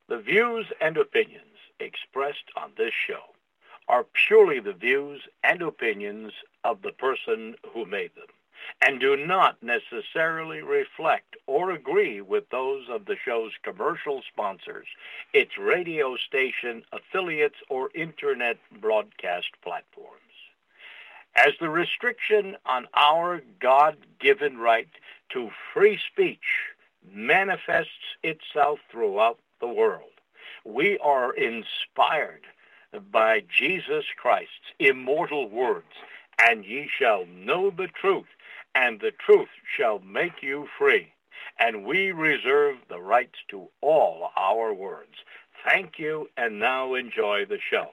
The views and opinions expressed on this show are purely the views and opinions of the person who made them, and do not necessarily reflect or agree with those of the show's commercial sponsors, its radio station affiliates, or internet broadcast platforms. As the restriction on our God-given right to free speech manifests itself throughout the world, we are inspired by Jesus Christ's immortal words, "And ye shall know the truth, and the truth shall make you free." And we reserve the rights to all our words. Thank you, and now enjoy the show.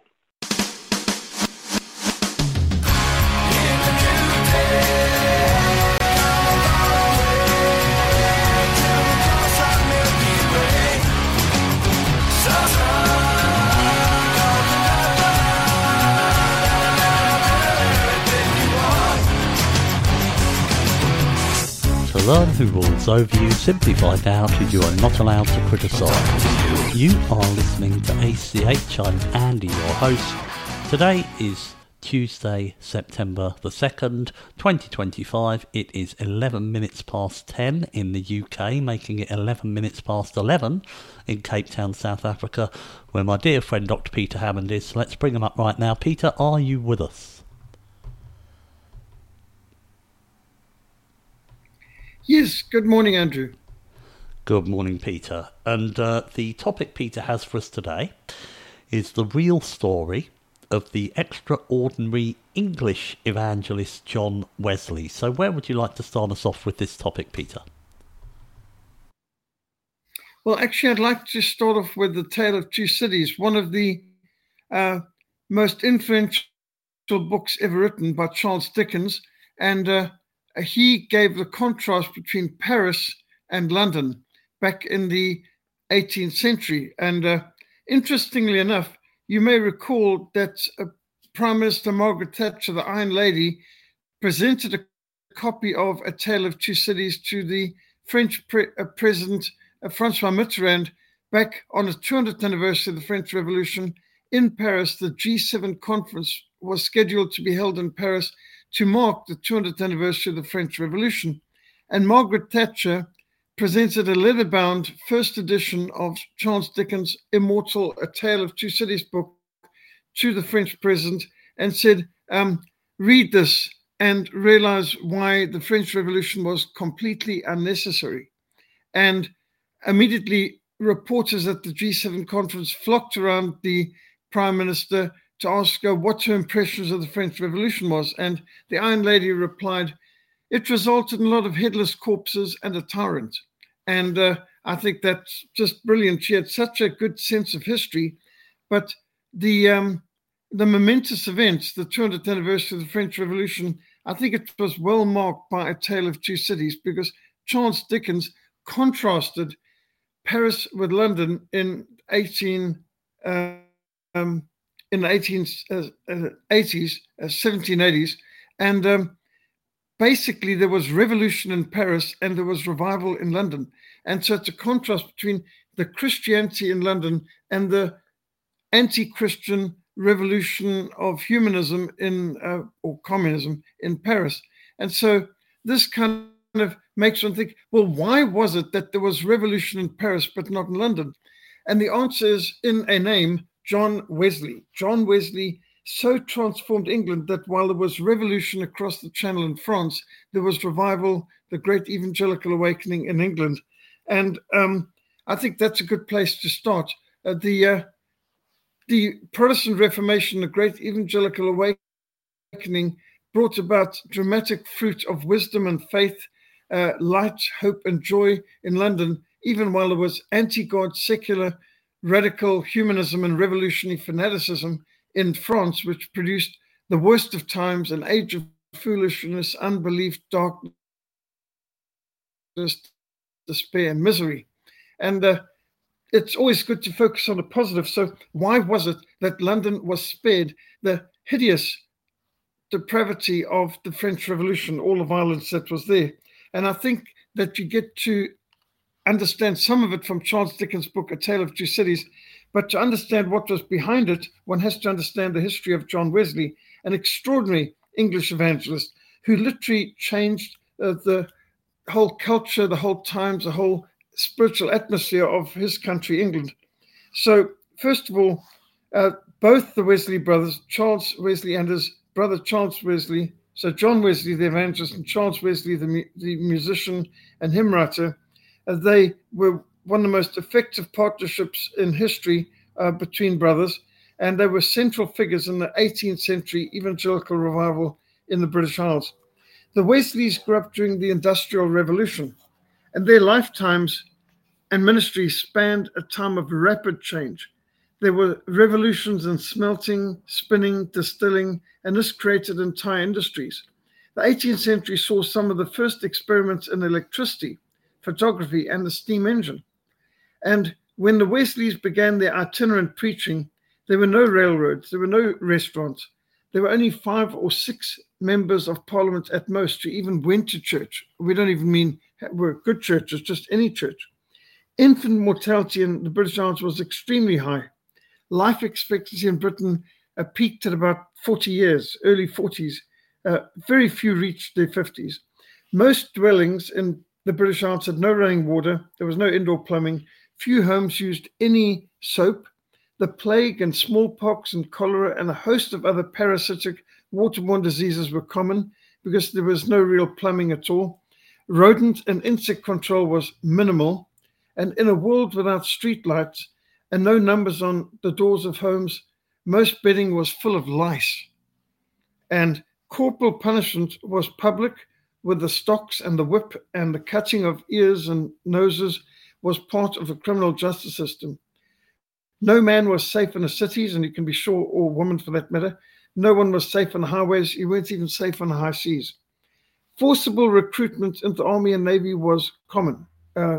To learn who rules over you, simply find out who you are not allowed to criticise. You are listening to ACH. I'm Andy, your host. Today is Tuesday, September the 2nd, 2025. It is 11 minutes past 10 in the UK, making it 11 minutes past 11 in Cape Town, South Africa, where my dear friend Dr. Peter Hammond is. So let's bring him up right now. Peter, are you with us? Yes, good morning, Andrew. Good morning, Peter. And the topic Peter has for us today is the real story of the extraordinary English evangelist John Wesley. So where would you like to start us off with this topic, Peter? Well, actually, I'd like to start off with The Tale of Two Cities, one of the most influential books ever written by Charles Dickens. And he gave the contrast between Paris and London back in the 18th century. And interestingly enough, you may recall that Prime Minister Margaret Thatcher, the Iron Lady, presented a copy of A Tale of Two Cities to the French President Francois Mitterrand back on the 200th anniversary of the French Revolution in Paris. The G7 conference was scheduled to be held in Paris to mark the 200th anniversary of the French Revolution. And Margaret Thatcher presented a leather-bound first edition of Charles Dickens' immortal A Tale of Two Cities book to the French president and said, read this and realize why the French Revolution was completely unnecessary. And immediately reporters at the G7 conference flocked around the Prime Minister to ask her what her impressions of the French Revolution was. And the Iron Lady replied, it resulted in a lot of headless corpses and a tyrant. And I think that's just brilliant. She had such a good sense of history. But the momentous events, the 200th anniversary of the French Revolution, I think it was well marked by A Tale of Two Cities, because Charles Dickens contrasted Paris with London in the 1780s, and basically there was revolution in Paris and there was revival in London. And so it's a contrast between the Christianity in London and the anti-Christian revolution of humanism or communism in Paris. And so this kind of makes one think, well, why was it that there was revolution in Paris but not in London? And the answer is in a name, John Wesley. John Wesley so transformed England that while there was revolution across the Channel in France, there was revival, the great evangelical awakening in England. And I think that's a good place to start. The Protestant Reformation, the great evangelical awakening, brought about dramatic fruit of wisdom and faith, light, hope, and joy in London, even while there was anti-God, secular, radical humanism and revolutionary fanaticism in France, which produced the worst of times, an age of foolishness, unbelief, darkness, despair, and misery. And it's always good to focus on the positive. So why was it that London was spared the hideous depravity of the French Revolution, all the violence that was there? And I think that you get to understand some of it from Charles Dickens' book, A Tale of Two Cities, but to understand what was behind it, one has to understand the history of John Wesley, an extraordinary English evangelist who literally changed the whole culture, the whole times, the whole spiritual atmosphere of his country, England. So, first of all, both the Wesley brothers, Charles Wesley and his brother Charles Wesley, so John Wesley, the evangelist, and Charles Wesley, the musician and hymn writer, they were one of the most effective partnerships in history between brothers, and they were central figures in the 18th century evangelical revival in the British Isles. The Wesleys grew up during the Industrial Revolution, and their lifetimes and ministries spanned a time of rapid change. There were revolutions in smelting, spinning, distilling, and this created entire industries. The 18th century saw some of the first experiments in electricity, photography, and the steam engine. And when the Wesleys began their itinerant preaching, there were no railroads, there were no restaurants. There were only 5 or 6 members of parliament at most who even went to church. We don't even mean were good churches, just any church. Infant mortality in the British Isles was extremely high. Life expectancy in Britain peaked at about 40 years, early 40s. Very few reached their 50s. Most dwellings in the British Isles had no running water. There was no indoor plumbing. Few homes used any soap. The plague and smallpox and cholera and a host of other parasitic waterborne diseases were common because there was no real plumbing at all. Rodent and insect control was minimal. And in a world without street lights and no numbers on the doors of homes, most bedding was full of lice. And corporal punishment was public, with the stocks and the whip and the cutting of ears and noses was part of the criminal justice system. No man was safe in the cities, and you can be sure, or woman for that matter. No one was safe on the highways. You weren't even safe on the high seas. Forcible recruitment into the army and navy was common,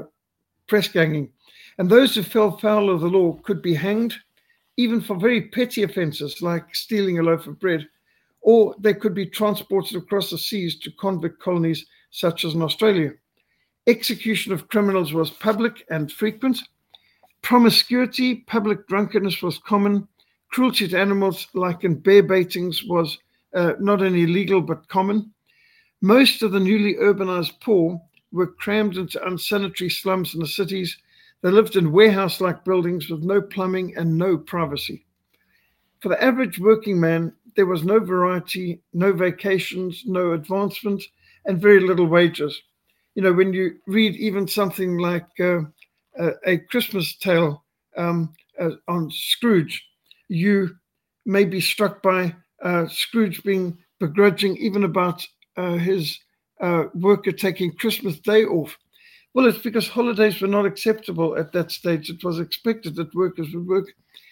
press ganging. And those who fell foul of the law could be hanged, even for very petty offenses like stealing a loaf of bread, or they could be transported across the seas to convict colonies such as in Australia. Execution of criminals was public and frequent. Promiscuity, public drunkenness was common. Cruelty to animals, like in bear baitings, was not only legal but common. Most of the newly urbanized poor were crammed into unsanitary slums in the cities. They lived in warehouse-like buildings with no plumbing and no privacy. For the average working man, there was no variety, no vacations, no advancement, and very little wages. You know, when you read even something like A Christmas Tale on Scrooge, you may be struck by Scrooge being begrudging even about his worker taking Christmas Day off. Well, it's because holidays were not acceptable at that stage. It was expected that workers would work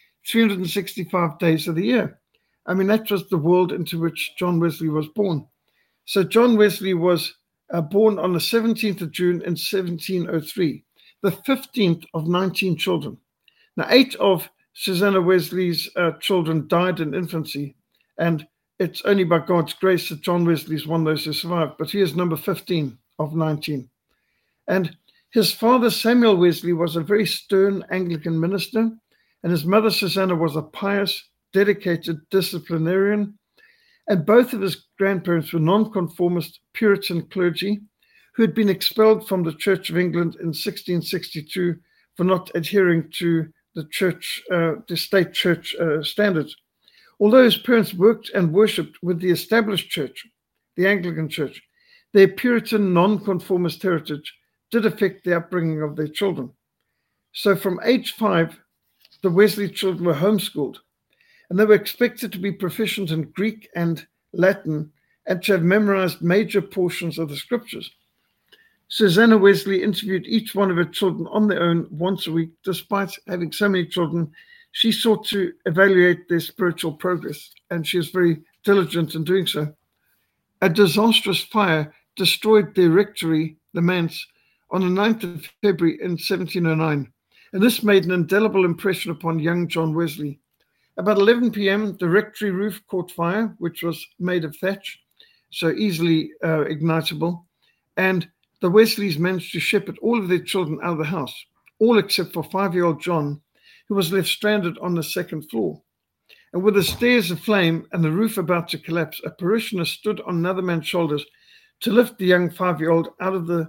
365 days of the year. I mean, that was the world into which John Wesley was born. So John Wesley was born on the 17th of June in 1703, the 15th of 19 children. Now, 8 of Susanna Wesley's children died in infancy, and it's only by God's grace that John Wesley is one of those who survived, but he is number 15 of 19. And his father, Samuel Wesley, was a very stern Anglican minister, and his mother, Susanna, was a pious, dedicated disciplinarian, and both of his grandparents were nonconformist Puritan clergy who had been expelled from the Church of England in 1662 for not adhering to the state church standards. Although his parents worked and worshipped with the established church, the Anglican Church, their Puritan nonconformist heritage did affect the upbringing of their children. So from age 5, the Wesley children were homeschooled, and they were expected to be proficient in Greek and Latin and to have memorized major portions of the scriptures. Susanna Wesley interviewed each one of her children on their own once a week. Despite having so many children, she sought to evaluate their spiritual progress, and she was very diligent in doing so. A disastrous fire destroyed their rectory, the manse, on the 9th of February in 1709, and this made an indelible impression upon young John Wesley. About 11 p.m., the rectory roof caught fire, which was made of thatch, so easily ignitable, and the Wesleys managed to shepherd all of their children out of the house, all except for 5-year-old John, who was left stranded on the second floor. And with the stairs aflame and the roof about to collapse, a parishioner stood on another man's shoulders to lift the young 5-year-old out of the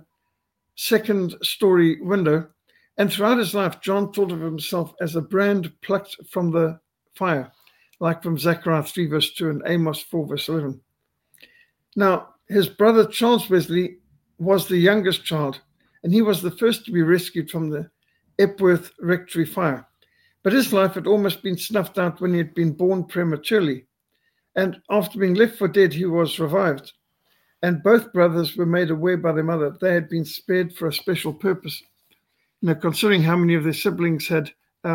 second-story window. And throughout his life, John thought of himself as a brand plucked from the fire, like from Zechariah 3 verse 2 and Amos 4 verse 11. Now, his brother Charles Wesley was the youngest child, and he was the first to be rescued from the Epworth Rectory fire. But his life had almost been snuffed out when he had been born prematurely. And after being left for dead, he was revived. And both brothers were made aware by their mother they had been spared for a special purpose. Considering how many of their siblings had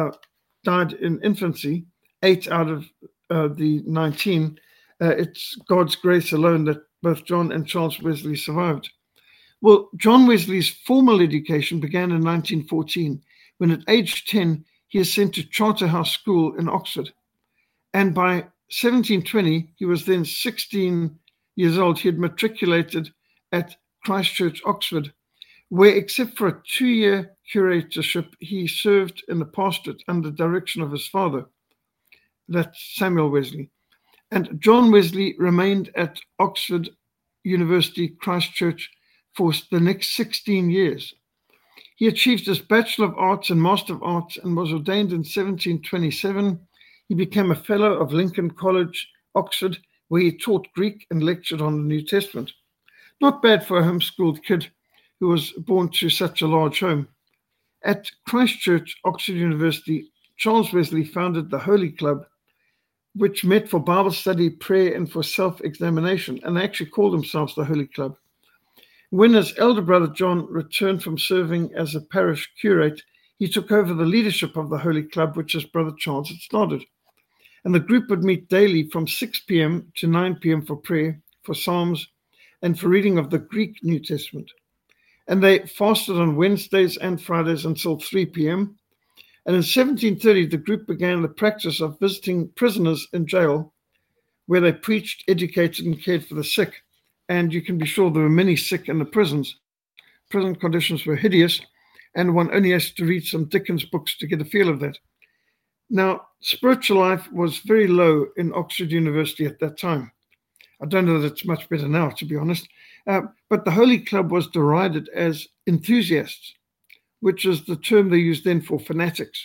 died in infancy, 8 out of the 19, it's God's grace alone that both John and Charles Wesley survived. Well, John Wesley's formal education began in 1914, when at age 10, he is sent to Charterhouse School in Oxford. And by 1720, he was then 16 years old. He had matriculated at Christ Church, Oxford, where, except for a 2-year curatorship, he served in the pastorate under the direction of his father, that's Samuel Wesley. And John Wesley remained at Oxford University, Christ Church, for the next 16 years. He achieved his Bachelor of Arts and Master of Arts and was ordained in 1727. He became a Fellow of Lincoln College, Oxford, where he taught Greek and lectured on the New Testament. Not bad for a homeschooled kid who was born to such a large home. At Christ Church, Oxford University, Charles Wesley founded the Holy Club, which met for Bible study, prayer, and for self-examination, and they actually called themselves the Holy Club. When his elder brother John returned from serving as a parish curate, he took over the leadership of the Holy Club, which his brother Charles had started. And the group would meet daily from 6 p.m. to 9 p.m. for prayer, for psalms, and for reading of the Greek New Testament. And they fasted on Wednesdays and Fridays until 3 p.m. And in 1730, the group began the practice of visiting prisoners in jail, where they preached, educated, and cared for the sick. And you can be sure there were many sick in the prisons. Prison conditions were hideous, and one only has to read some Dickens books to get a feel of that. Now, spiritual life was very low in Oxford University at that time. I don't know that it's much better now, to be honest. But the Holy Club was derided as enthusiasts, which is the term they used then for fanatics.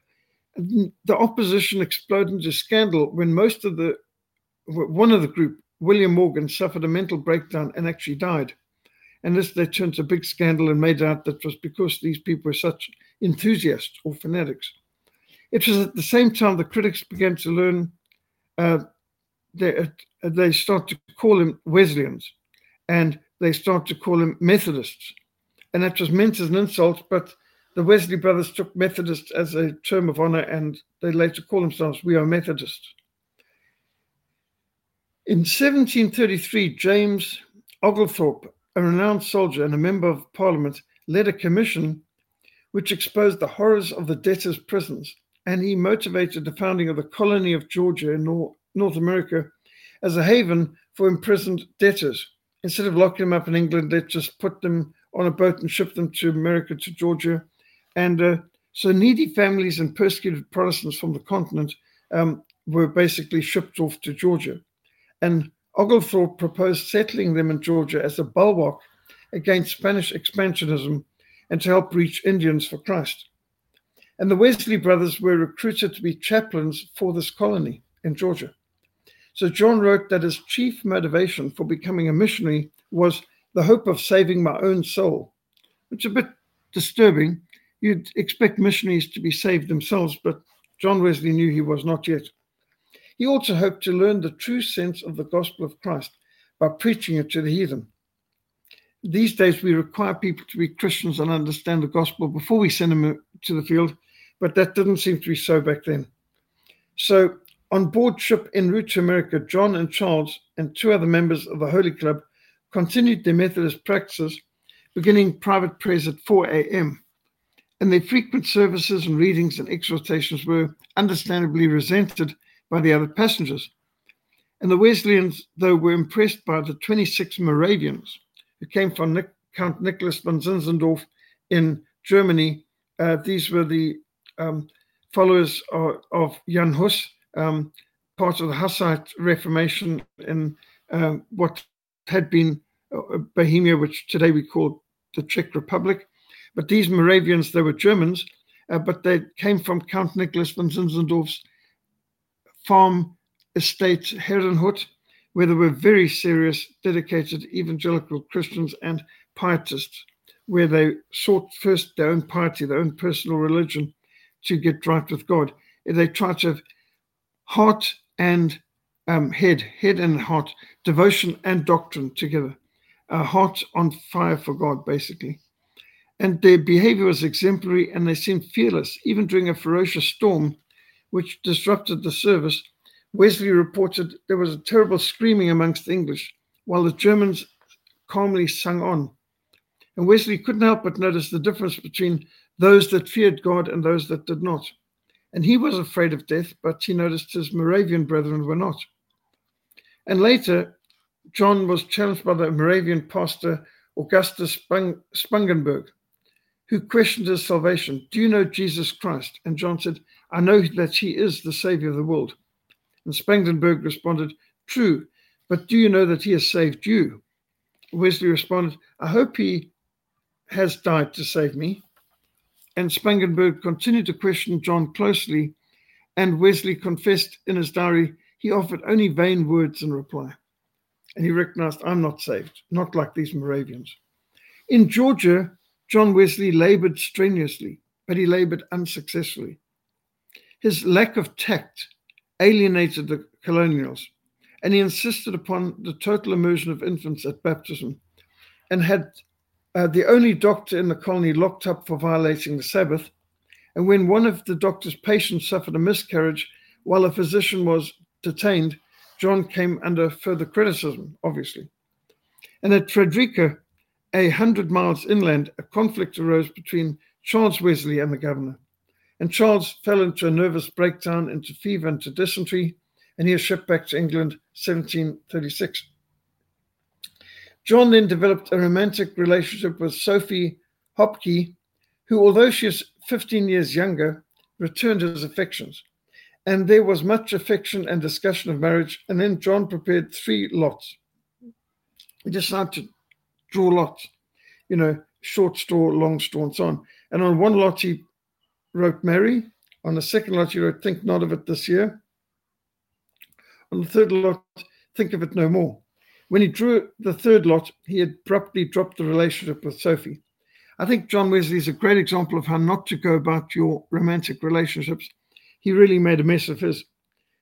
The opposition exploded into scandal when one of the group, William Morgan, suffered a mental breakdown and actually died. And this they turned to a big scandal and made out that it was because these people were such enthusiasts or fanatics. It was at the same time the critics began to learn, they start to call them Wesleyans, and they start to call them Methodists. And that was meant as an insult, but the Wesley brothers took Methodist as a term of honor, and they later call themselves, we are Methodists. In 1733, James Oglethorpe, a renowned soldier and a member of Parliament, led a commission which exposed the horrors of the debtors' prisons, and he motivated the founding of the colony of Georgia in North America as a haven for imprisoned debtors. Instead of locking them up in England, they just put them on a boat and ship them to America, to Georgia. And so needy families and persecuted Protestants from the continent were basically shipped off to Georgia. And Oglethorpe proposed settling them in Georgia as a bulwark against Spanish expansionism and to help reach Indians for Christ. And the Wesley brothers were recruited to be chaplains for this colony in Georgia. So John wrote that his chief motivation for becoming a missionary was the hope of saving my own soul, which is a bit disturbing. You'd expect missionaries to be saved themselves, but John Wesley knew he was not yet. He also hoped to learn the true sense of the gospel of Christ by preaching it to the heathen. These days, we require people to be Christians and understand the gospel before we send them to the field, but that didn't seem to be so back then. So on board ship en route to America, John and Charles and 2 other members of the Holy Club continued their Methodist practices, beginning private prayers at 4 a.m. And their frequent services and readings and exhortations were understandably resented by the other passengers. And the Wesleyans, though, were impressed by the 26 Moravians who came from Count Nicholas von Zinzendorf in Germany. These were the followers of Jan Hus, part of the Hussite Reformation in what had been Bohemia, which today we call the Czech Republic. But these Moravians, they were Germans, but they came from Count Nicholas von Zinzendorf's farm estate Herrenhut, where there were very serious, dedicated evangelical Christians and pietists, where they sought first their own piety, their own personal religion, to get right with God. They tried to have heart and head and heart, devotion and doctrine together, a heart on fire for God, basically. And their behavior was exemplary, and they seemed fearless, even during a ferocious storm which disrupted the service. Wesley reported there was a terrible screaming amongst the English, while the Germans calmly sung on. And Wesley couldn't help but notice the difference between those that feared God and those that did not. And he was afraid of death, but he noticed his Moravian brethren were not. And later, John was challenged by the Moravian pastor Augustus Spangenberg, who questioned his salvation. Do you know Jesus Christ? And John said, I know that he is the Savior of the world. And Spangenberg responded, true, but do you know that he has saved you? Wesley responded, I hope he has died to save me. And Spangenberg continued to question John closely, and Wesley confessed in his diary he offered only vain words in reply. And he recognized, I'm not saved, not like these Moravians. In Georgia, John Wesley labored strenuously, but he labored unsuccessfully. His lack of tact alienated the colonials, and he insisted upon the total immersion of infants at baptism, and had the only doctor in the colony locked up for violating the Sabbath. And when one of the doctor's patients suffered a miscarriage while a physician was detained, John came under further criticism, obviously. And at Frederica, 100 miles inland, a conflict arose between Charles Wesley and the governor. And Charles fell into a nervous breakdown, into fever and to dysentery, and he was shipped back to England 1736. John then developed a romantic relationship with Sophie Hopke, who, although she is 15 years younger, returned his affections. And there was much affection and discussion of marriage, and then John prepared 3 lots. He decided to draw lots, short straw, long straw, and so on. And on one lot, he wrote Mary. On the second lot, he wrote, think not of it this year. On the third lot, think of it no more. When he drew the third lot, he abruptly dropped the relationship with Sophie. I think John Wesley is a great example of how not to go about your romantic relationships. He really made a mess of his.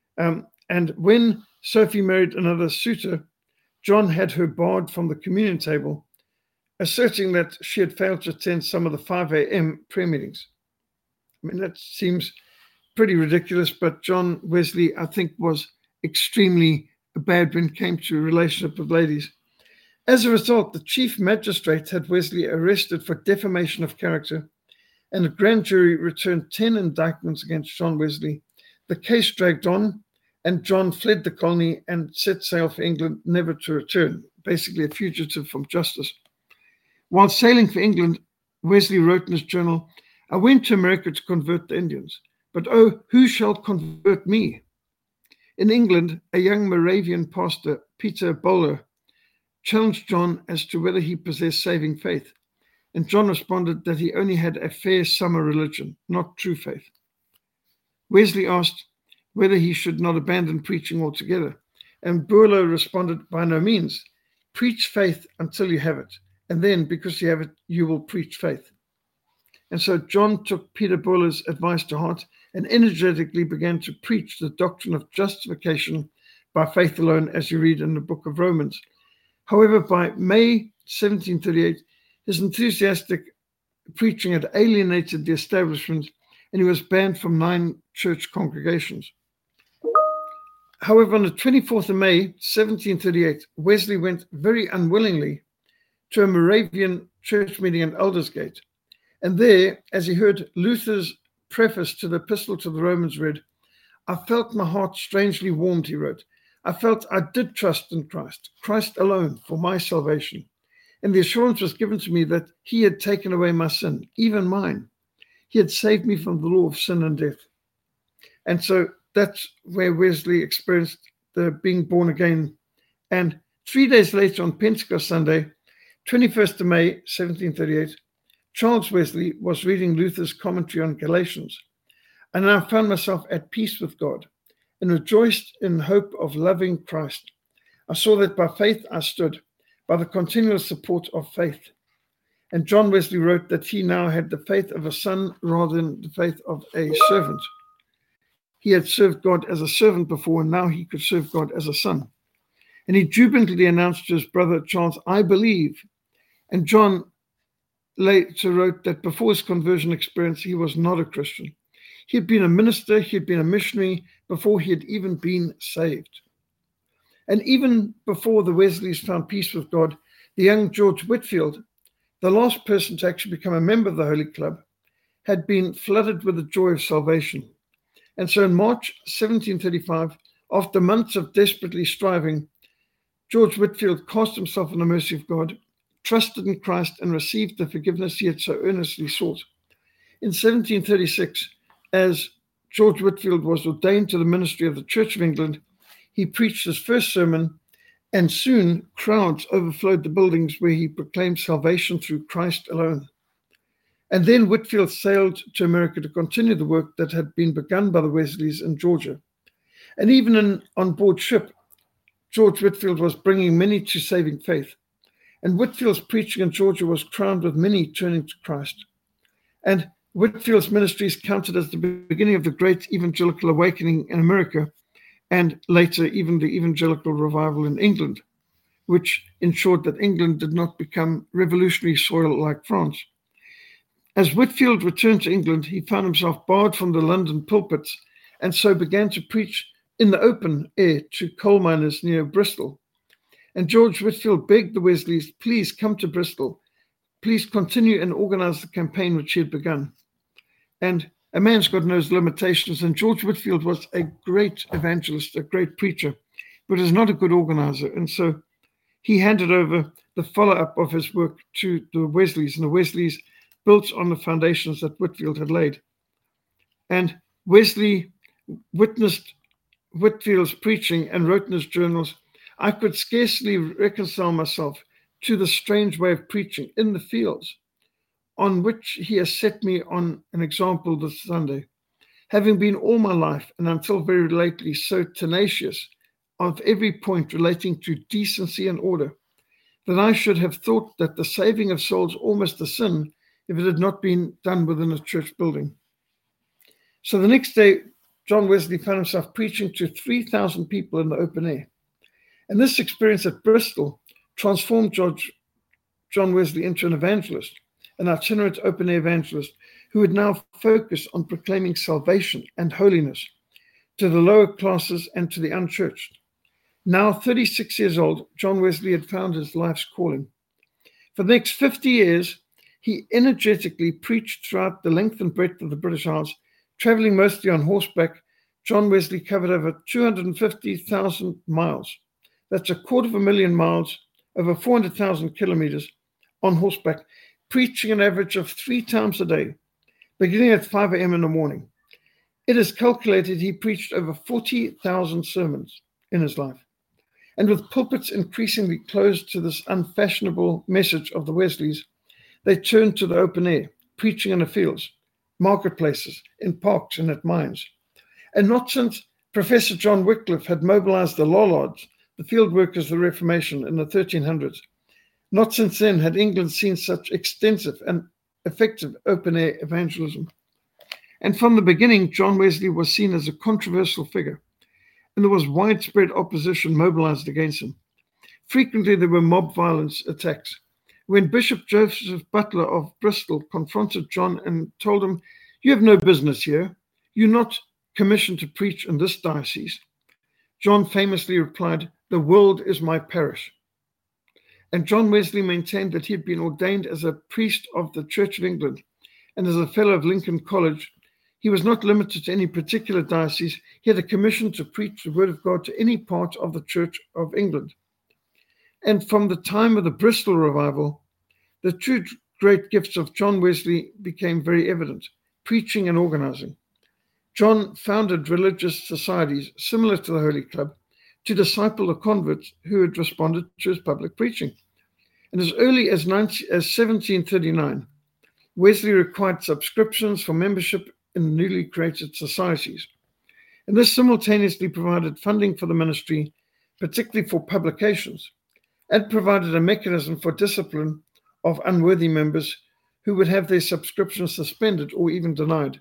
And when Sophie married another suitor, John had her barred from the communion table, asserting that she had failed to attend some of the 5 a.m. prayer meetings. I mean, that seems pretty ridiculous, but John Wesley, I think, was extremely bad when it came to a relationship with ladies. As a result, the chief magistrate had Wesley arrested for defamation of character, and the grand jury returned 10 indictments against John Wesley. The case dragged on, and John fled the colony and set sail for England, never to return, basically a fugitive from justice. While sailing for England, Wesley wrote in his journal, I went to America to convert the Indians, but oh, who shall convert me? In England, a young Moravian pastor, Peter Bowler, challenged John as to whether he possessed saving faith, and John responded that he only had a fair summer religion, not true faith. Wesley asked whether he should not abandon preaching altogether, and Bowler responded, by no means. Preach faith until you have it, and then, because you have it, you will preach faith. And so John took Peter Bowler's advice to heart and energetically began to preach the doctrine of justification by faith alone, as you read in the book of Romans. However, by May 1738, his enthusiastic preaching had alienated the establishment, and he was banned from 9 church congregations. However, on the 24th of May, 1738, Wesley went very unwillingly to a Moravian church meeting in Aldersgate. And there, as he heard Luther's preface to the Epistle to the Romans read, I felt my heart strangely warmed, he wrote. I felt I did trust in Christ, Christ alone, for my salvation. And the assurance was given to me that he had taken away my sin, even mine. He had saved me from the law of sin and death. And so that's where Wesley experienced the being born again. And 3 days later, on Pentecost Sunday, 21st of May, 1738, Charles Wesley was reading Luther's commentary on Galatians. And I found myself at peace with God and rejoiced in hope of loving Christ. I saw that by faith I stood, by the continual support of faith. And John Wesley wrote that he now had the faith of a son rather than the faith of a servant. He had served God as a servant before, and now he could serve God as a son. And he jubilantly announced to his brother Charles, I believe. And John later wrote that before his conversion experience, he was not a Christian. He had been a minister, he had been a missionary before he had even been saved. And even before the Wesleys found peace with God, the young George Whitefield, the last person to actually become a member of the Holy Club, had been flooded with the joy of salvation. And so in March 1735, after months of desperately striving, George Whitefield cast himself on the mercy of God, trusted in Christ, and received the forgiveness he had so earnestly sought. In 1736, as George Whitefield was ordained to the ministry of the Church of England, he preached his first sermon, and soon crowds overflowed the buildings where he proclaimed salvation through Christ alone. And then Whitefield sailed to America to continue the work that had been begun by the Wesleys in Georgia. And even on board ship, George Whitefield was bringing many to saving faith. And Whitefield's preaching in Georgia was crowned with many turning to Christ. And Whitefield's ministries counted as the beginning of the great evangelical awakening in America, and later even the evangelical revival in England, which ensured that England did not become revolutionary soil like France. As Whitefield returned to England, he found himself barred from the London pulpits, and so began to preach in the open air to coal miners near Bristol. And George Whitefield begged the Wesleys, please come to Bristol. Please continue and organize the campaign which he had begun. And a man's God knows limitations, and George Whitefield was a great evangelist, a great preacher, but is not a good organizer. And so he handed over the follow-up of his work to the Wesleys, and the Wesleys built on the foundations that Whitefield had laid. And Wesley witnessed Whitefield's preaching and wrote in his journals, I could scarcely reconcile myself to the strange way of preaching in the fields, on which he has set me on an example this Sunday, having been all my life and until very lately so tenacious of every point relating to decency and order, that I should have thought that the saving of souls almost a sin if it had not been done within a church building. So the next day, John Wesley found himself preaching to 3,000 people in the open air. And this experience at Bristol transformed John Wesley into an evangelist, an itinerant open-air evangelist who would now focus on proclaiming salvation and holiness to the lower classes and to the unchurched. Now 36 years old, John Wesley had found his life's calling. For the next 50 years, he energetically preached throughout the length and breadth of the British Isles, traveling mostly on horseback. John Wesley covered over 250,000 miles. That's 250,000 miles, over 400,000 kilometers on horseback, preaching an average of 3 times a day, beginning at 5 a.m. in the morning. It is calculated he preached over 40,000 sermons in his life. And with pulpits increasingly closed to this unfashionable message of the Wesleys, they turned to the open air, preaching in the fields, marketplaces, in parks and at mines. And not since Professor John Wycliffe had mobilized the Lollards, the field workers of the Reformation in the 1300s, not since then had England seen such extensive and effective open-air evangelism. And from the beginning, John Wesley was seen as a controversial figure, and there was widespread opposition mobilized against him. Frequently, there were mob violence attacks. When Bishop Joseph Butler of Bristol confronted John and told him, "You have no business here. You're not commissioned to preach in this diocese," John famously replied, "The world is my parish." And John Wesley maintained that he had been ordained as a priest of the Church of England, and as a fellow of Lincoln College, he was not limited to any particular diocese. He had a commission to preach the word of God to any part of the Church of England. And from the time of the Bristol revival, the two great gifts of John Wesley became very evident: preaching and organizing. John founded religious societies similar to the Holy Club to disciple the converts who had responded to his public preaching. And as early as 1739, Wesley required subscriptions for membership in the newly created societies. And this simultaneously provided funding for the ministry, particularly for publications, and provided a mechanism for discipline of unworthy members who would have their subscriptions suspended or even denied.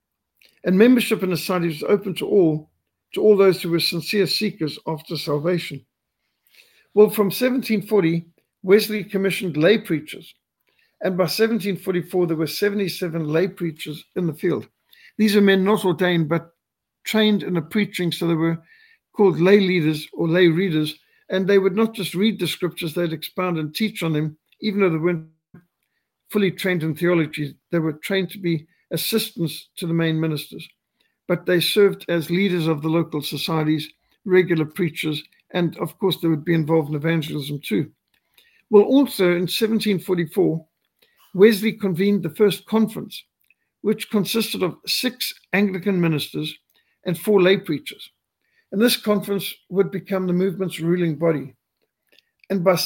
And membership in the society was open to all those who were sincere seekers after salvation. Well, from 1740, Wesley commissioned lay preachers, and by 1744, there were 77 lay preachers in the field. These are men not ordained, but trained in the preaching, so they were called lay leaders or lay readers, and they would not just read the scriptures, they'd expound and teach on them, even though they weren't fully trained in theology. They were trained to be assistants to the main ministers, but they served as leaders of the local societies, regular preachers, and of course they would be involved in evangelism too. Well, also in 1744, Wesley convened the first conference, which consisted of 6 Anglican ministers and 4 lay preachers. And this conference would become the movement's ruling body. And by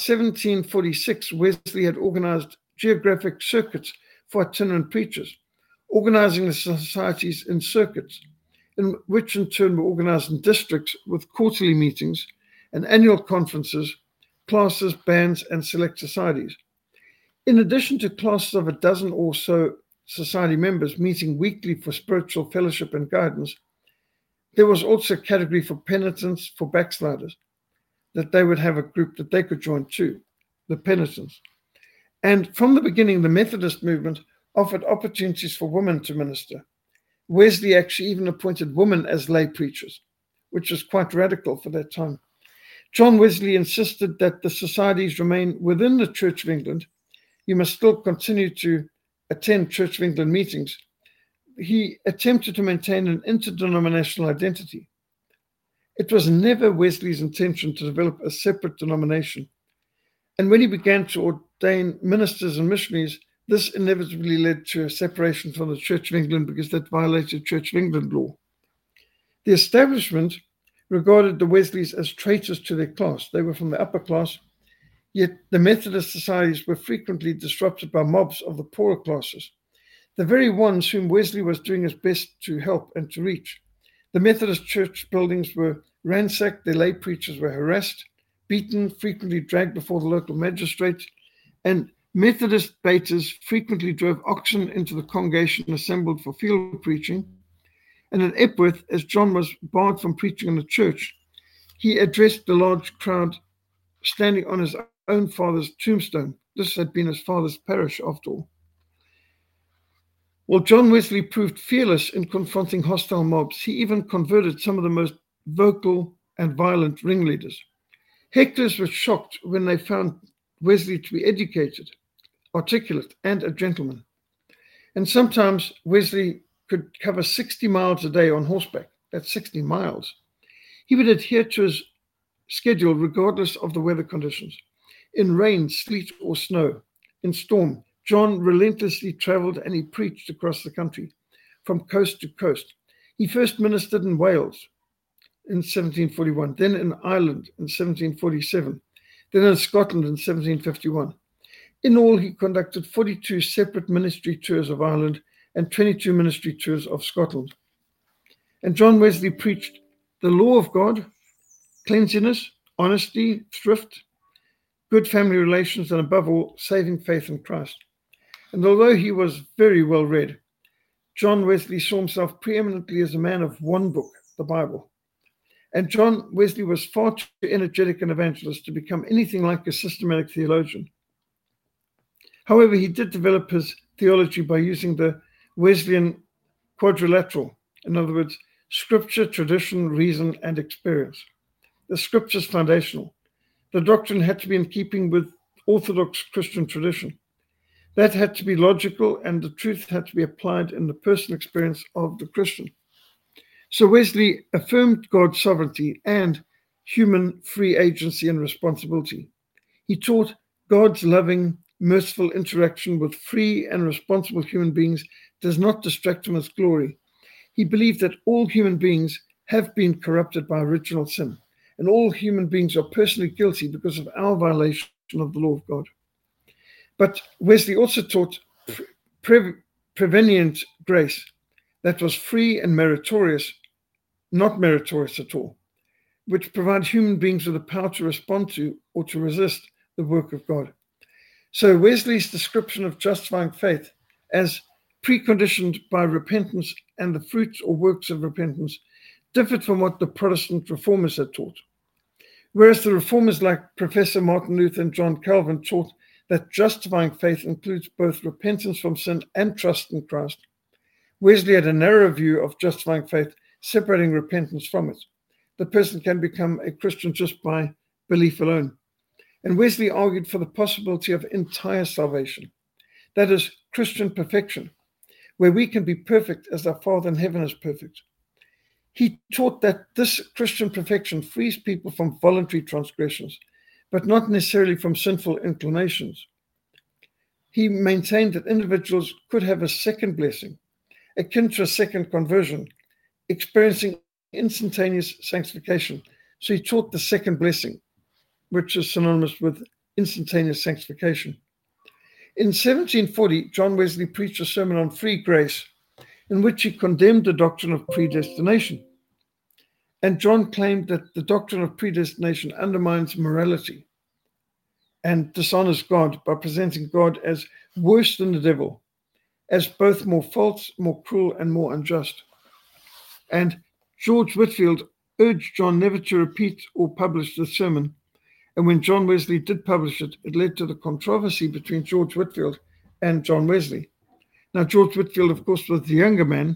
1746, Wesley had organized geographic circuits for itinerant preachers, organizing the societies in circuits, which in turn were organized in districts with quarterly meetings and annual conferences, classes, bands, and select societies. In addition to classes of a dozen or so society members meeting weekly for spiritual fellowship and guidance, there was also a category for penitents, for backsliders, that they would have a group that they could join too, the penitents. And from the beginning, the Methodist movement offered opportunities for women to minister. Wesley actually even appointed women as lay preachers, which was quite radical for that time. John Wesley insisted that the societies remain within the Church of England. You must still continue to attend Church of England meetings. He attempted to maintain an interdenominational identity. It was never Wesley's intention to develop a separate denomination. And when he began to ordain ministers and missionaries, this inevitably led to a separation from the Church of England because that violated Church of England law. The establishment regarded the Wesleys as traitors to their class. They were from the upper class, yet the Methodist societies were frequently disrupted by mobs of the poorer classes, the very ones whom Wesley was doing his best to help and to reach. The Methodist church buildings were ransacked, their lay preachers were harassed, beaten, frequently dragged before the local magistrates, and Methodist baiters frequently drove oxen into the congregation assembled for field preaching. And at Epworth, as John was barred from preaching in the church, he addressed the large crowd standing on his own father's tombstone. This had been his father's parish, after all. Well, John Wesley proved fearless in confronting hostile mobs. He even converted some of the most vocal and violent ringleaders. Hecklers were shocked when they found Wesley to be educated, articulate, and a gentleman. And sometimes Wesley could cover 60 miles a day on horseback. That's 60 miles. He would adhere to his schedule regardless of the weather conditions. In rain, sleet, or snow, in storm, John relentlessly traveled and he preached across the country, from coast to coast. He first ministered in Wales in 1741, then in Ireland in 1747, then in Scotland in 1751. In all, he conducted 42 separate ministry tours of Ireland and 22 ministry tours of Scotland. And John Wesley preached the law of God, cleanliness, honesty, thrift, good family relations, and above all, saving faith in Christ. And although he was very well read, John Wesley saw himself preeminently as a man of one book, the Bible. And John Wesley was far too energetic an evangelist to become anything like a systematic theologian. However, he did develop his theology by using the Wesleyan quadrilateral, in other words, scripture, tradition, reason, and experience. The scripture is foundational. The doctrine had to be in keeping with Orthodox Christian tradition. That had to be logical, and the truth had to be applied in the personal experience of the Christian. So Wesley affirmed God's sovereignty and human free agency and responsibility. He taught God's loving, merciful interaction with free and responsible human beings does not distract from his glory. He believed that all human beings have been corrupted by original sin, and all human beings are personally guilty because of our violation of the law of God. But Wesley also taught prevenient grace that was free and meritorious, not meritorious at all, which provides human beings with the power to respond to or to resist the work of God. So Wesley's description of justifying faith as preconditioned by repentance and the fruits or works of repentance differed from what the Protestant reformers had taught. Whereas the reformers like Professor Martin Luther and John Calvin taught that justifying faith includes both repentance from sin and trust in Christ, Wesley had a narrow view of justifying faith, separating repentance from it. The person can become a Christian just by belief alone. And Wesley argued for the possibility of entire salvation, that is, Christian perfection, where we can be perfect as our Father in heaven is perfect. He taught that this Christian perfection frees people from voluntary transgressions, but not necessarily from sinful inclinations. He maintained that individuals could have a second blessing, akin to a second conversion, experiencing instantaneous sanctification. So he taught the second blessing, which is synonymous with instantaneous sanctification. In 1740, John Wesley preached a sermon on free grace in which he condemned the doctrine of predestination. And John claimed that the doctrine of predestination undermines morality and dishonors God by presenting God as worse than the devil, as both more false, more cruel, and more unjust. And George Whitefield urged John never to repeat or publish the sermon. And when John Wesley did publish it, it led to the controversy between George Whitefield and John Wesley. Now, George Whitefield, of course, was the younger man,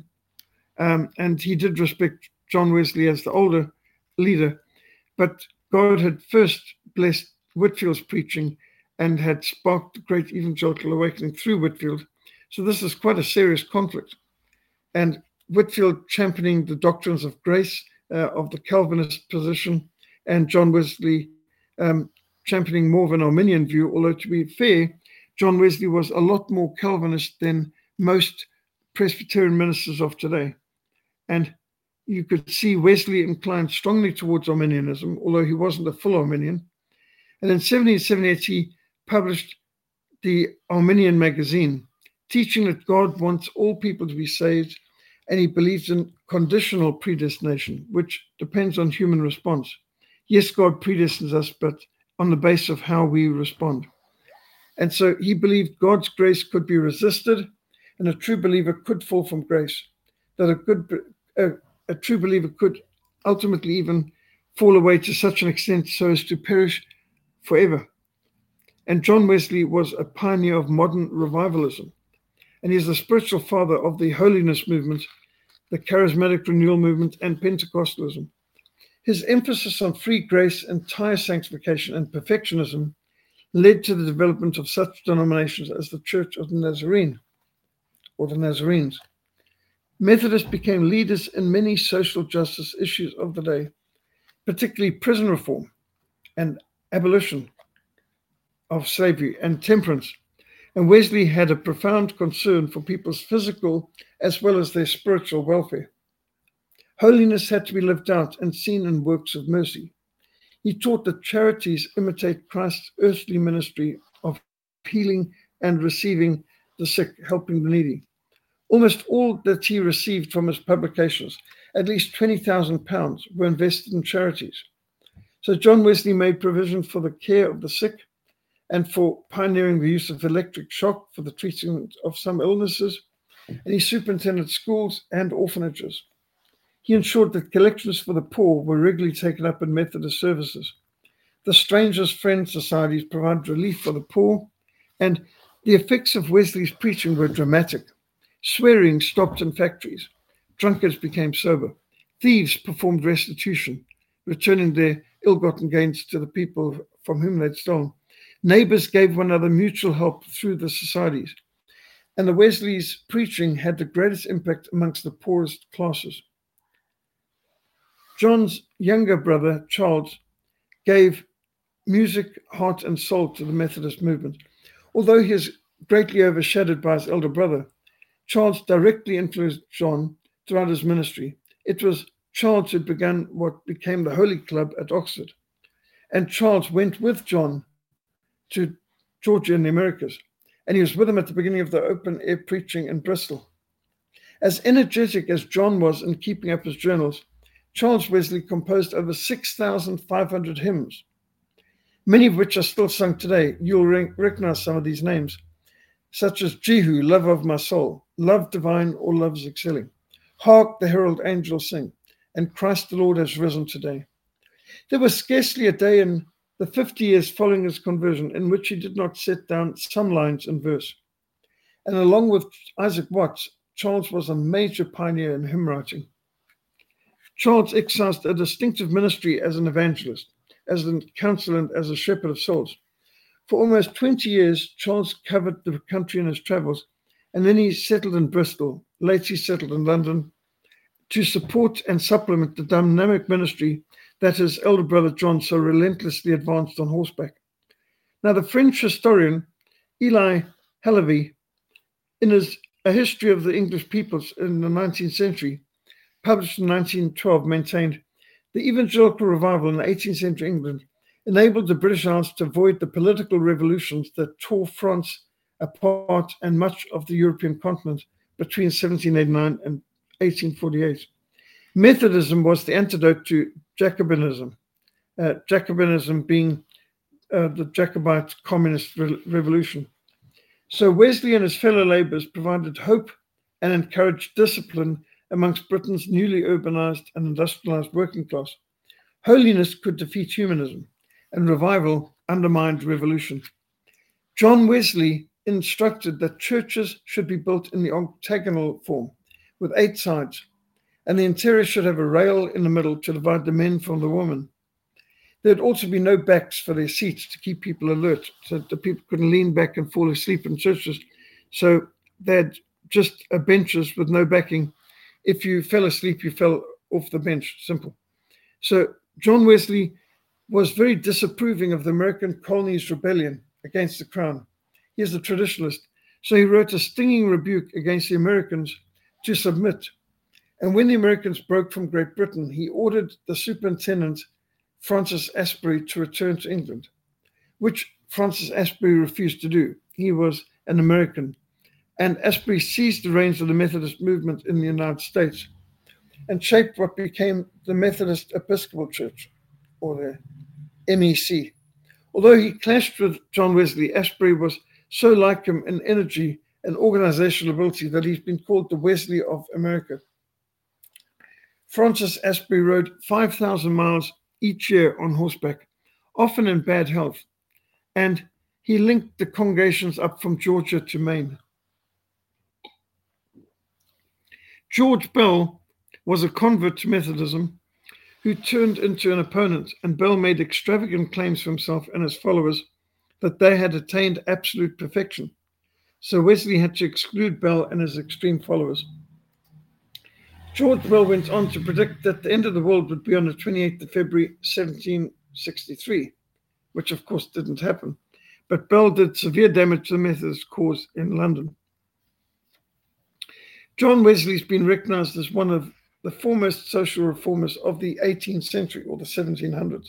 and he did respect John Wesley as the older leader, but God had first blessed Whitefield's preaching and had sparked the great evangelical awakening through Whitefield. So this is quite a serious conflict. And Whitefield championing the doctrines of grace, of the Calvinist position, and John Wesley championing more of an Arminian view, although to be fair, John Wesley was a lot more Calvinist than most Presbyterian ministers of today. And you could see Wesley inclined strongly towards Arminianism, although he wasn't a full Arminian. And in 1778, he published the Arminian magazine, teaching that God wants all people to be saved, and he believes in conditional predestination, which depends on human response. Yes, God predestines us, but on the basis of how we respond. And so he believed God's grace could be resisted, and a true believer could fall from grace, that a true believer could ultimately even fall away to such an extent so as to perish forever. And John Wesley was a pioneer of modern revivalism, and he is the spiritual father of the holiness movement, the charismatic renewal movement, and Pentecostalism. His emphasis on free grace, entire sanctification, and perfectionism led to the development of such denominations as the Church of the Nazarene, or the Nazarenes. Methodists became leaders in many social justice issues of the day, particularly prison reform and abolition of slavery and temperance. And Wesley had a profound concern for people's physical as well as their spiritual welfare. Holiness had to be lived out and seen in works of mercy. He taught that charities imitate Christ's earthly ministry of healing and receiving the sick, helping the needy. Almost all that he received from his publications, at least £20,000, were invested in charities. So John Wesley made provision for the care of the sick and for pioneering the use of electric shock for the treatment of some illnesses, and he superintended schools and orphanages. He ensured that collections for the poor were regularly taken up in Methodist services. The Strangers' Friend Societies provided relief for the poor, and the effects of Wesley's preaching were dramatic. Swearing stopped in factories. Drunkards became sober. Thieves performed restitution, returning their ill-gotten gains to the people from whom they'd stolen. Neighbors gave one another mutual help through the societies. And the Wesley's preaching had the greatest impact amongst the poorest classes. John's younger brother, Charles, gave music, heart, and soul to the Methodist movement. Although he is greatly overshadowed by his elder brother, Charles directly influenced John throughout his ministry. It was Charles who began what became the Holy Club at Oxford. And Charles went with John to Georgia and the Americas, and he was with him at the beginning of the open-air preaching in Bristol. As energetic as John was in keeping up his journals, Charles Wesley composed over 6,500 hymns, many of which are still sung today. You'll recognize some of these names, such as Jehu, Love of My Soul, Love Divine or Love's Excelling, Hark the Herald Angels Sing, and Christ the Lord has risen today. There was scarcely a day in the 50 years following his conversion in which he did not set down some lines in verse. And along with Isaac Watts, Charles was a major pioneer in hymn writing. Charles exercised a distinctive ministry as an evangelist, as a counselor, and as a shepherd of souls. For almost 20 years, Charles covered the country in his travels, and then he settled in Bristol. Later he settled in London to support and supplement the dynamic ministry that his elder brother John so relentlessly advanced on horseback. Now, the French historian Eli Halévy, in his A History of the English Peoples in the 19th century, published in 1912, maintained the evangelical revival in 18th century England enabled the British Isles to avoid the political revolutions that tore France apart and much of the European continent between 1789 and 1848. Methodism was the antidote to Jacobinism, Jacobinism being the Jacobite communist revolution. So Wesley and his fellow laborers provided hope and encouraged discipline amongst Britain's newly urbanized and industrialized working class. Holiness could defeat humanism, and revival undermined revolution. John Wesley instructed that churches should be built in the octagonal form, with 8 sides, and the interior should have a rail in the middle to divide the men from the women. There would also be no backs for their seats to keep people alert, so that the people couldn't lean back and fall asleep in churches. So they had just benches with no backing. If you fell asleep, you fell off the bench. Simple. So John Wesley was very disapproving of the American colonies' rebellion against the crown. He is a traditionalist, so he wrote a stinging rebuke against the Americans to submit. And when the Americans broke from Great Britain, he ordered the superintendent, Francis Asbury, to return to England, which Francis Asbury refused to do. He was an American. And Asbury seized the reins of the Methodist movement in the United States and shaped what became the Methodist Episcopal Church, or the MEC. Although he clashed with John Wesley, Asbury was so like him in energy and organizational ability that he's been called the Wesley of America. Francis Asbury rode 5,000 miles each year on horseback, often in bad health, and he linked the congregations up from Georgia to Maine. George Bell was a convert to Methodism who turned into an opponent, and Bell made extravagant claims for himself and his followers that they had attained absolute perfection. So Wesley had to exclude Bell and his extreme followers. George Bell went on to predict that the end of the world would be on the 28th of February, 1763, which of course didn't happen. But Bell did severe damage to the Methodist cause in London. John Wesley's been recognized as one of the foremost social reformers of the 18th century or the 1700s.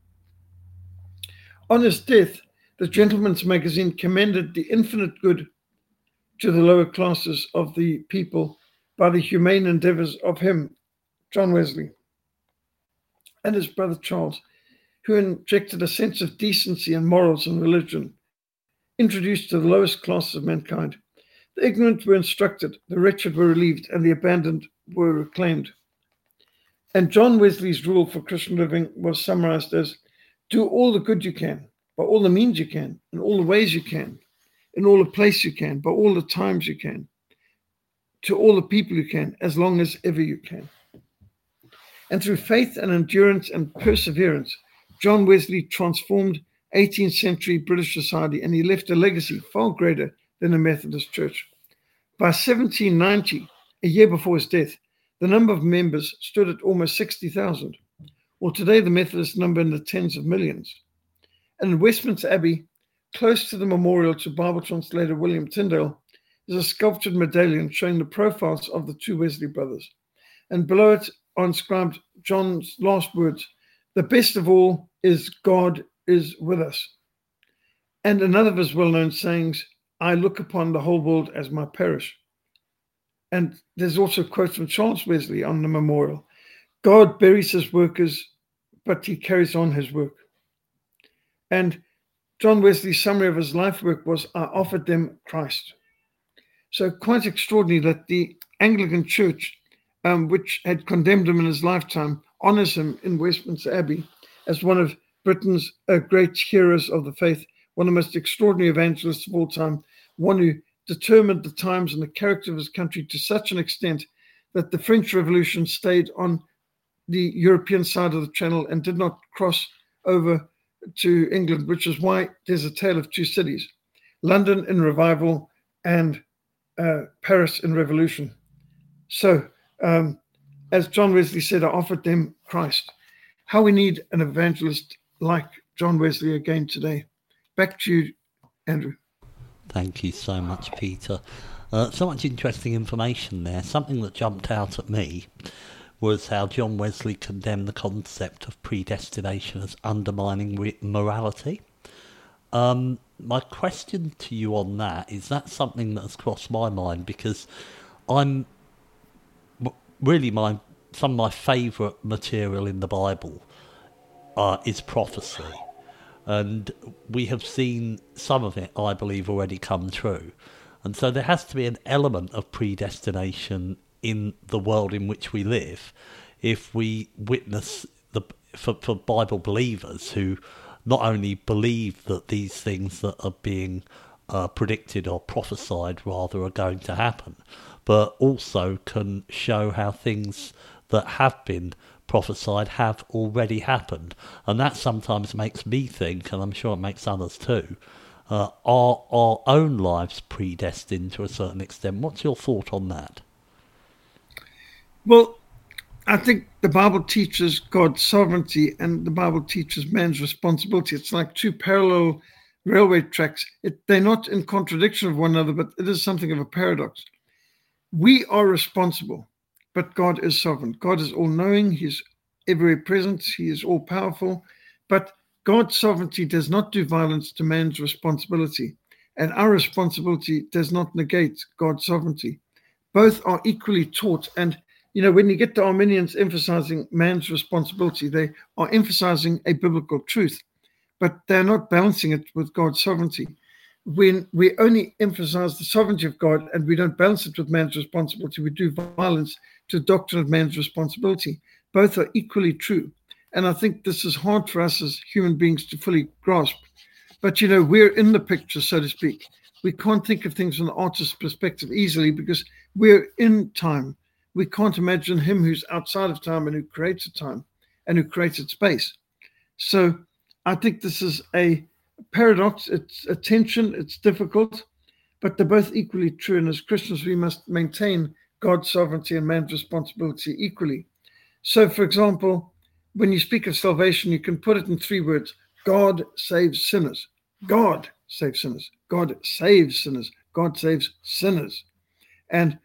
On his death, the Gentleman's Magazine commended the infinite good to the lower classes of the people by the humane endeavors of him, John Wesley, and his brother Charles, who injected a sense of decency and morals in religion, introduced to the lowest classes of mankind. The ignorant were instructed, the wretched were relieved, and the abandoned were reclaimed. And John Wesley's rule for Christian living was summarized as, do all the good you can, by all the means you can, in all the ways you can, in all the place you can, by all the times you can, to all the people you can, as long as ever you can. And through faith and endurance and perseverance, John Wesley transformed 18th century British society, and he left a legacy far greater than the Methodist Church. By 1790, a year before his death, the number of members stood at almost 60,000, while today the Methodists number in the tens of millions. And in Westminster Abbey, close to the memorial to Bible translator William Tyndale, is a sculptured medallion showing the profiles of the two Wesley brothers. And below it are inscribed John's last words, "The best of all is God is with us." And another of his well-known sayings, "I look upon the whole world as my parish." And there's also a quote from Charles Wesley on the memorial, "God buries his workers, but he carries on his work." And John Wesley's summary of his life work was, "I offered them Christ." So quite extraordinary that the Anglican Church, which had condemned him in his lifetime, honors him in Westminster Abbey as one of Britain's great heroes of the faith, one of the most extraordinary evangelists of all time, one who determined the times and the character of his country to such an extent that the French Revolution stayed on the European side of the Channel and did not cross over to England, which is why there's a tale of two cities, London in revival and Paris in revolution. So, as John Wesley said, I offered them Christ. How we need an evangelist like John Wesley again today. Back to you, Andrew. Thank you so much, Peter. So much interesting information there. Something that jumped out at me was how John Wesley condemned the concept of predestination as undermining morality. My question to you on that is that something that has crossed my mind, because I'm really some of my favourite material in the Bible is prophecy. And we have seen some of it, I believe, already come true. And so there has to be an element of predestination in the world in which we live if we witness for Bible believers who not only believe that these things that are being predicted or prophesied rather are going to happen, but also can show how things that have been prophesied have already happened. And that sometimes makes me think, and I'm sure it makes others too, are our own lives predestined to a certain extent? What's your thought on that? Well, I think the Bible teaches God's sovereignty and the Bible teaches man's responsibility. It's like two parallel railway tracks. They're not in contradiction of one another, but it is something of a paradox. We are responsible, but God is sovereign. God is all-knowing. He's everywhere present. He is all-powerful. But God's sovereignty does not do violence to man's responsibility, and our responsibility does not negate God's sovereignty. Both are equally taught. And, when you get to Arminians emphasizing man's responsibility, they are emphasizing a biblical truth, but they're not balancing it with God's sovereignty. When we only emphasize the sovereignty of God and we don't balance it with man's responsibility, we do violence to the doctrine of man's responsibility. Both are equally true. And I think this is hard for us as human beings to fully grasp. But, we're in the picture, so to speak. We can't think of things from the artist's perspective easily because we're in time. We can't imagine him who's outside of time and who created time and who created space. So I think this is a paradox. It's a tension. It's difficult, but they're both equally true. And as Christians, we must maintain God's sovereignty and man's responsibility equally. So, for example, when you speak of salvation, you can put it in 3 words. God saves sinners. God saves sinners. God saves sinners. God saves sinners. And,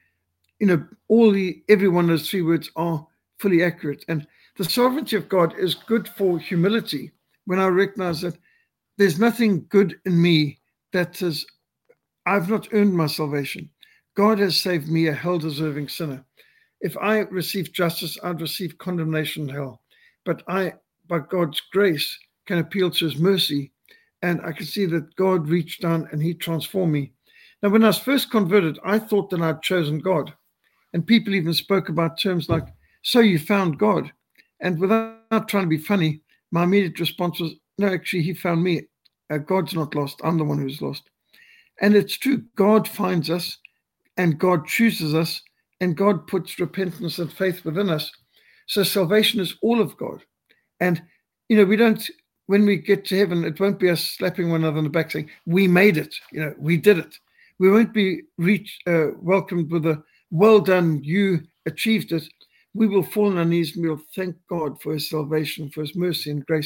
every one of those 3 words are fully accurate. And the sovereignty of God is good for humility when I recognize that there's nothing good in me that says, I've not earned my salvation. God has saved me, a hell-deserving sinner. If I received justice, I'd receive condemnation in hell. But I, by God's grace, can appeal to his mercy, and I can see that God reached down and he transformed me. Now, when I was first converted, I thought that I'd chosen God. And people even spoke about terms like, so you found God. And without trying to be funny, my immediate response was, no, actually, he found me. God's not lost. I'm the one who's lost. And it's true. God finds us and God chooses us and God puts repentance and faith within us. So salvation is all of God. And, we don't, when we get to heaven, it won't be us slapping one another on the back saying, we made it. We did it. We won't be welcomed with a well done, you achieved it. We will fall on our knees and we'll thank God for his salvation, for his mercy and grace.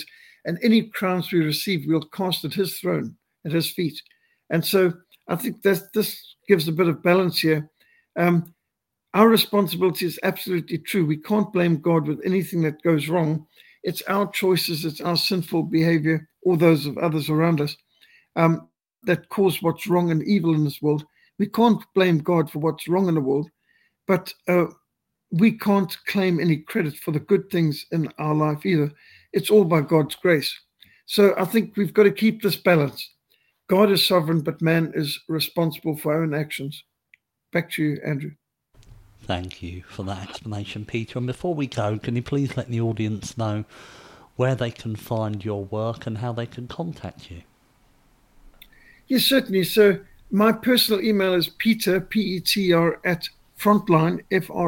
and any crowns we receive, we'll cast at his throne, at his feet. And so I think this gives a bit of balance here. Our responsibility is absolutely true. We can't blame God with anything that goes wrong. It's our choices, it's our sinful behavior, or those of others around us, that cause what's wrong and evil in this world. We can't blame God for what's wrong in the world, but we can't claim any credit for the good things in our life either. It's all by God's grace. So I think we've got to keep this balance. God is sovereign, but man is responsible for our own actions. Back to you, Andrew. Thank you for that explanation, Peter. And before we go, can you please let the audience know where they can find your work and how they can contact you? Yes, certainly. So my personal email is peter, P-E-T-R, at frontline,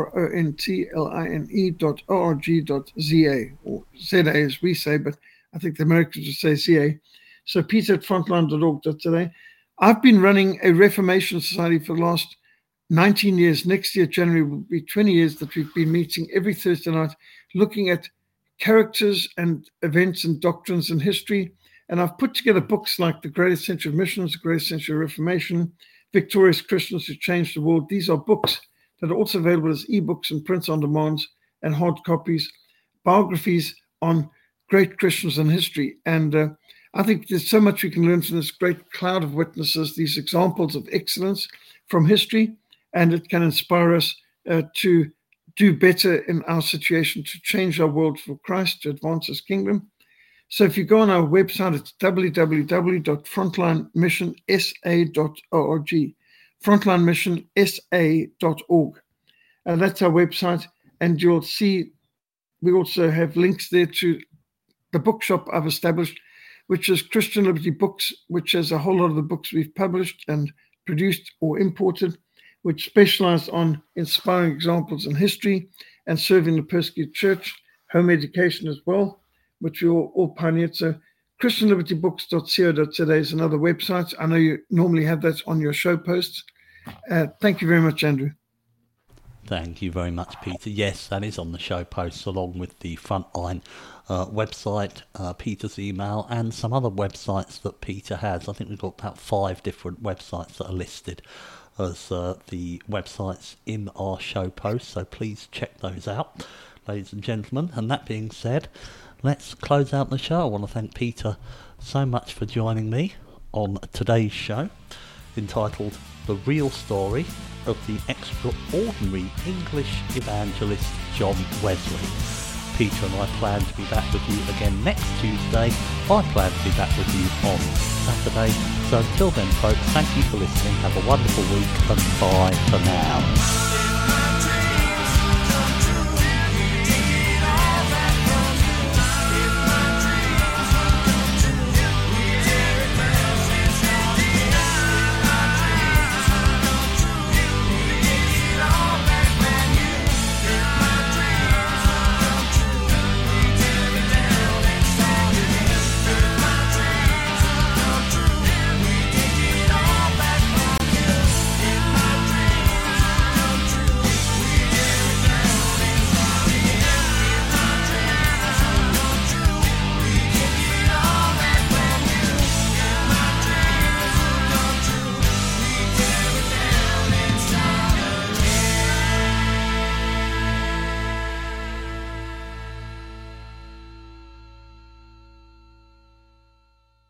FRONTLINE.org.za, or ZA as we say, but I think the Americans would say ZA. So peter at frontline.org.za. I've been running a Reformation Society for the last 19 years. Next year, January, will be 20 years that we've been meeting every Thursday night, looking at characters and events and doctrines and history. And I've put together books like The Greatest Century of Missions, The Greatest Century of Reformation, Victorious Christians Who Changed the World. These are books that are also available as ebooks and prints on demands and hard copies, biographies on great Christians in history. And I think there's so much we can learn from this great cloud of witnesses, these examples of excellence from history, and it can inspire us to do better in our situation, to change our world for Christ, to advance his kingdom. So if you go on our website, it's www.frontlinemissionsa.org, frontlinemissionsa.org. And that's our website. And you'll see we also have links there to the bookshop I've established, which is Christian Liberty Books, which has a whole lot of the books we've published and produced or imported, which specialize on inspiring examples in history and serving the persecuted church, home education as well, which we all pioneered. So christianlibertybooks.co.za is another website. I know you normally have that on your show posts. Thank you very much, Andrew. Thank you very much, Peter. Yes, that is on the show posts along with the Frontline website, Peter's email, and some other websites that Peter has. I think we've got about 5 different websites that are listed as the websites in our show posts, so please check those out, ladies and gentlemen. And that being said, let's close out the show. I want to thank Peter so much for joining me on today's show, entitled The Real Story of the Extraordinary English Evangelist John Wesley. Peter and I plan to be back with you again next Tuesday. I plan to be back with you on Saturday. So until then, folks, thank you for listening. Have a wonderful week, and bye for now.